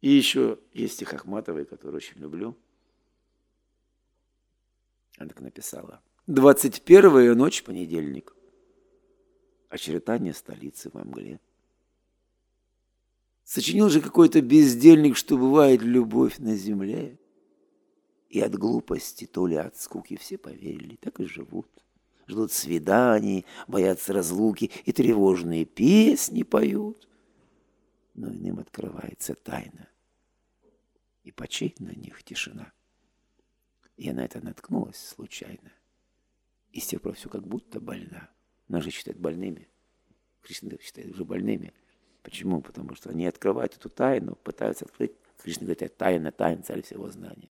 И еще есть стих Ахматовой, который очень люблю. Она так написала. 21-я ночь, понедельник. Очертания столицы во мгле. Сочинил же какой-то бездельник, что бывает любовь на земле. И от глупости, то ли от скуки все поверили, так и живут. Ждут свиданий, боятся разлуки и тревожные песни поют. Но иным открывается тайна, и почей на них тишина. Я на это наткнулась случайно. И с тех пор все как будто больна. Нас же считают больными. Кришна считает уже больными. Почему? Потому что они открывают эту тайну, пытаются открыть. Кришна говорит, это тайна, царь всего знания.